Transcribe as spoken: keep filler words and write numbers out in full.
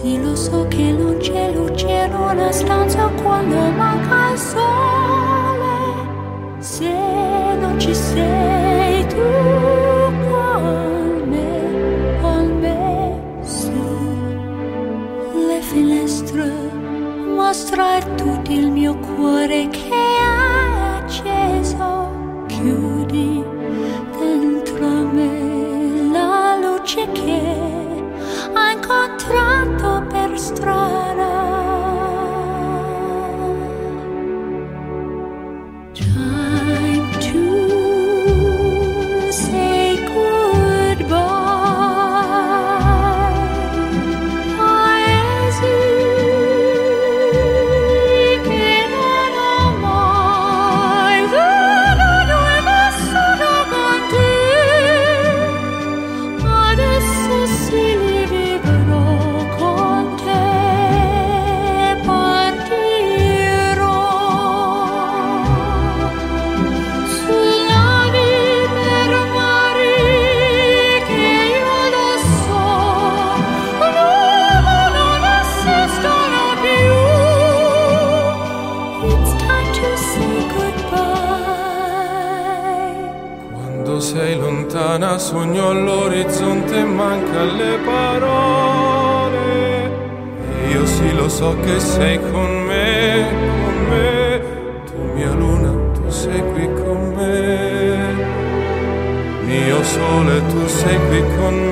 Sì, lo so che non c'è luce in una stanza quando manca il sole. Se non ci sei tu con me, con me, su le finestre mostrar tutto il mio cuore che è acceso. Chiudi dentro me la luce che ha incontrato per strada. Time to say goodbye. Paesi che non ho mai veduto e vissuto con te. Adesso sì li vivrò con te. Partirò su navi per mari che io lo so non esistono più. It's time to say goodbye. Quando sei lontana sogno all'orizzonte e manca le parole. E io sì lo so che sei con me, con me. Tu mia luna, tu sei qui con me. Mio sole, tu sei qui con